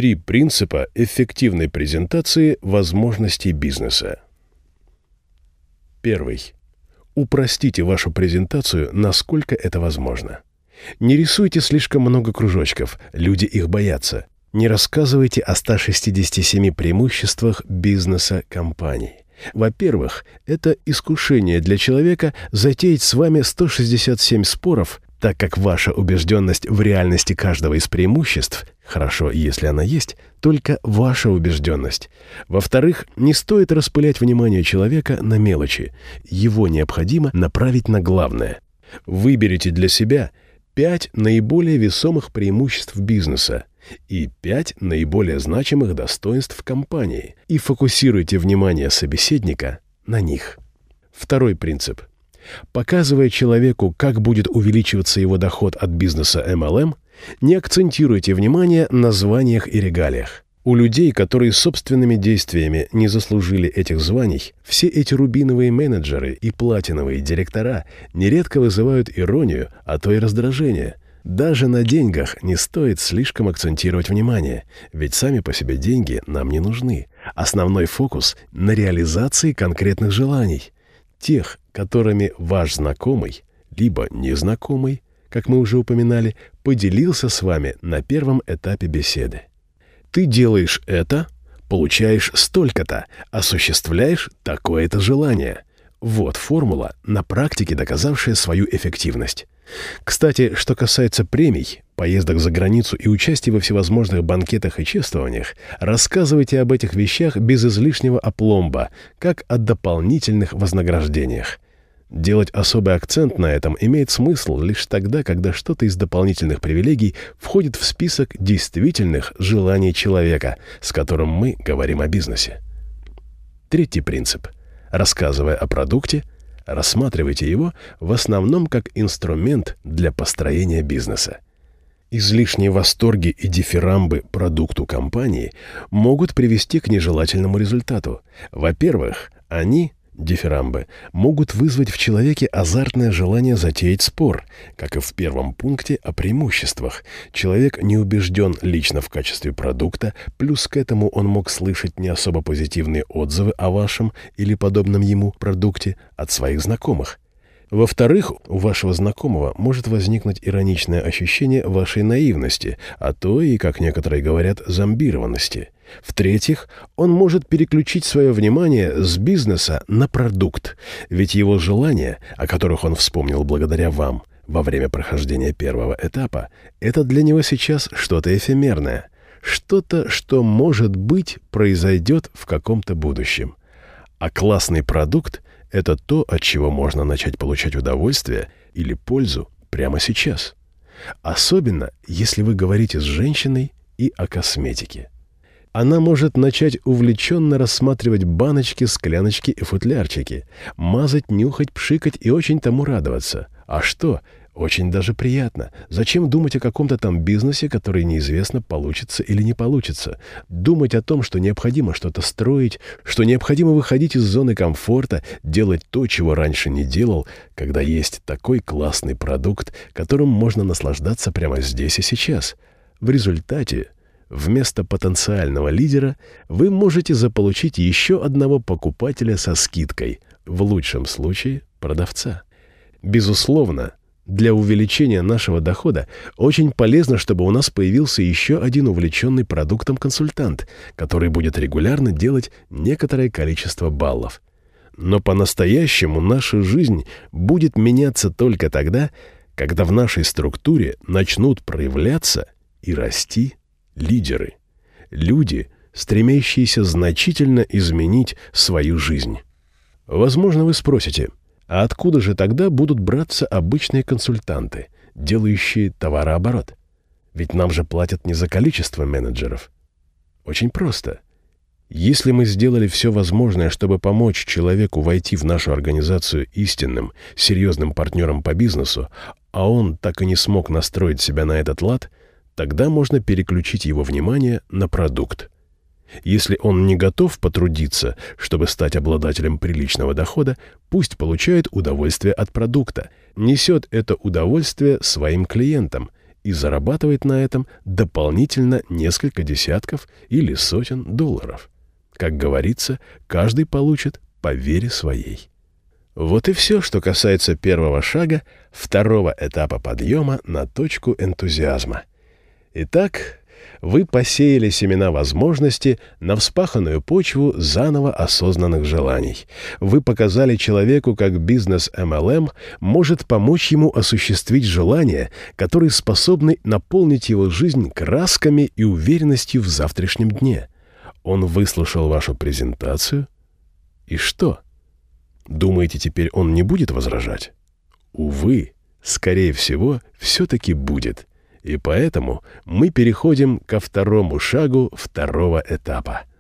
3 принципа эффективной презентации возможностей бизнеса. Первый. Упростите вашу презентацию, насколько это возможно. Не рисуйте слишком много кружочков, люди их боятся. Не рассказывайте о 167 преимуществах бизнеса компаний. Во-первых, это искушение для человека затеять с вами 167 споров, так как ваша убежденность в реальности каждого из преимуществ, хорошо, если она есть, только ваша убежденность. Во-вторых, не стоит распылять внимание человека на мелочи. Его необходимо направить на главное. Выберите для себя 5 наиболее весомых преимуществ бизнеса и 5 наиболее значимых достоинств компании и фокусируйте внимание собеседника на них. Второй принцип. Показывая человеку, как будет увеличиваться его доход от бизнеса MLM, не акцентируйте внимание на званиях и регалиях. У людей, которые собственными действиями не заслужили этих званий, все эти рубиновые менеджеры и платиновые директора нередко вызывают иронию, а то и раздражение. Даже на деньгах не стоит слишком акцентировать внимание, ведь сами по себе деньги нам не нужны. Основной фокус на реализации конкретных желаний, тех, которыми ваш знакомый, либо незнакомый, как мы уже упоминали, поделился с вами на первом этапе беседы. Ты делаешь это, получаешь столько-то, осуществляешь такое-то желание. Вот формула, на практике доказавшая свою эффективность. Кстати, что касается премий, поездок за границу и участия во всевозможных банкетах и чествованиях, рассказывайте об этих вещах без излишнего опломба, как о дополнительных вознаграждениях. Делать особый акцент на этом имеет смысл лишь тогда, когда что-то из дополнительных привилегий входит в список действительных желаний человека, с которым мы говорим о бизнесе. Третий принцип. Рассказывая о продукте, рассматривайте его в основном как инструмент для построения бизнеса. Излишние восторги и дифирамбы продукту компании могут привести к нежелательному результату. Во-первых, дифирамбы, могут вызвать в человеке азартное желание затеять спор, как и в первом пункте о преимуществах. Человек не убежден лично в качестве продукта, плюс к этому он мог слышать не особо позитивные отзывы о вашем или подобном ему продукте от своих знакомых. Во-вторых, у вашего знакомого может возникнуть ироничное ощущение вашей наивности, а то и, как некоторые говорят, зомбированности. В-третьих, он может переключить свое внимание с бизнеса на продукт, ведь его желания, о которых он вспомнил благодаря вам во время прохождения первого этапа, это для него сейчас что-то эфемерное, что-то, что, может быть, произойдет в каком-то будущем. А классный продукт — это то, от чего можно начать получать удовольствие или пользу прямо сейчас. Особенно, если вы говорите с женщиной и о косметике. Она может начать увлеченно рассматривать баночки, скляночки и футлярчики, мазать, нюхать, пшикать и очень тому радоваться. А что? Очень даже приятно. Зачем думать о каком-то там бизнесе, который неизвестно, получится или не получится? Думать о том, что необходимо что-то строить, что необходимо выходить из зоны комфорта, делать то, чего раньше не делал, когда есть такой классный продукт, которым можно наслаждаться прямо здесь и сейчас. В результате, вместо потенциального лидера вы можете заполучить еще одного покупателя со скидкой, в лучшем случае продавца. Безусловно, для увеличения нашего дохода очень полезно, чтобы у нас появился еще один увлеченный продуктом консультант, который будет регулярно делать некоторое количество баллов. Но по-настоящему наша жизнь будет меняться только тогда, когда в нашей структуре начнут проявляться и расти лидеры. Люди, стремящиеся значительно изменить свою жизнь. Возможно, вы спросите, а откуда же тогда будут браться обычные консультанты, делающие товарооборот? Ведь нам же платят не за количество менеджеров. Очень просто. Если мы сделали все возможное, чтобы помочь человеку войти в нашу организацию истинным, серьезным партнером по бизнесу, а он так и не смог настроить себя на этот лад, тогда можно переключить его внимание на продукт. Если он не готов потрудиться, чтобы стать обладателем приличного дохода, пусть получает удовольствие от продукта, несет это удовольствие своим клиентам и зарабатывать на этом дополнительно несколько десятков или сотен долларов. Как говорится, каждый получит по вере своей. Вот и все, что касается первого шага, второго этапа подъема на точку энтузиазма. Итак, вы посеяли семена возможности на вспаханную почву заново осознанных желаний. Вы показали человеку, как бизнес MLM может помочь ему осуществить желания, которые способны наполнить его жизнь красками и уверенностью в завтрашнем дне. Он выслушал вашу презентацию. И что? Думаете, теперь он не будет возражать? Увы, скорее всего, все-таки будет. И поэтому мы переходим ко второму шагу второго этапа.